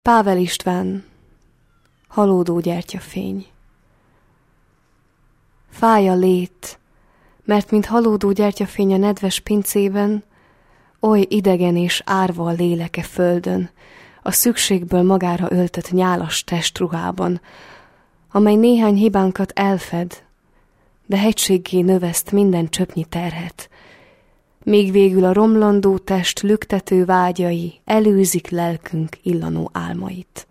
Pável István, halódó gyertyafény. Fáj a lét, mert mint halódó gyertyafény a nedves pincében, oly idegen és árva a léleke földön, a szükségből magára öltött nyálas testruhában, amely néhány hibánkat elfed, de hegységgé növeszt minden csöpnyi terhet, míg végül a romlandó test lüktető vágyai elűzik lelkünk illanó álmait.